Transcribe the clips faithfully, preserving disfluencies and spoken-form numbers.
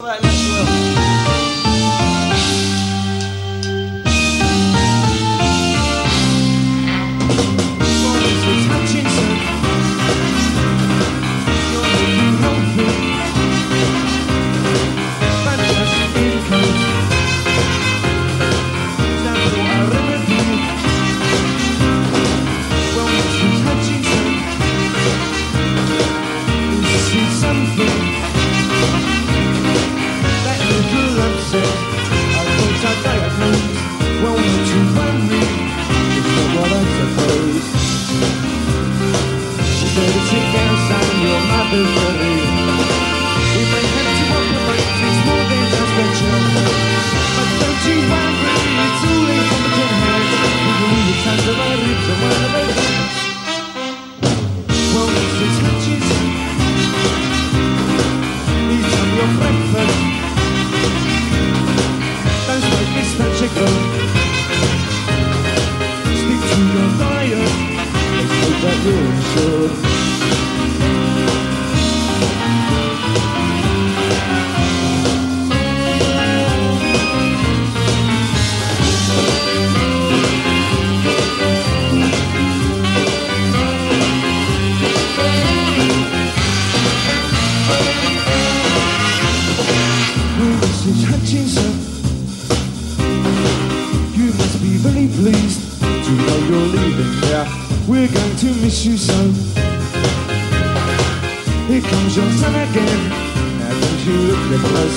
Right, let's go. Missus Hutchinson, you must be very pleased to know you're leaving. Yeah, we're going to miss you so. Here comes your son again. Now don't you look at us.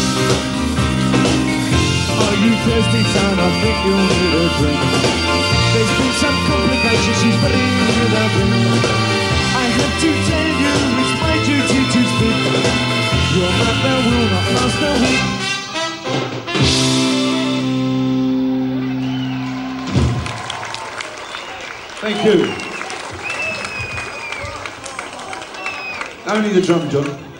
Are you thirsty, son? I think you'll need a drink. There's been some complications. She's very with her drink. I had to tell you it's my duty to speak. Your mother will not last a week. Thank you. Only the drum, John.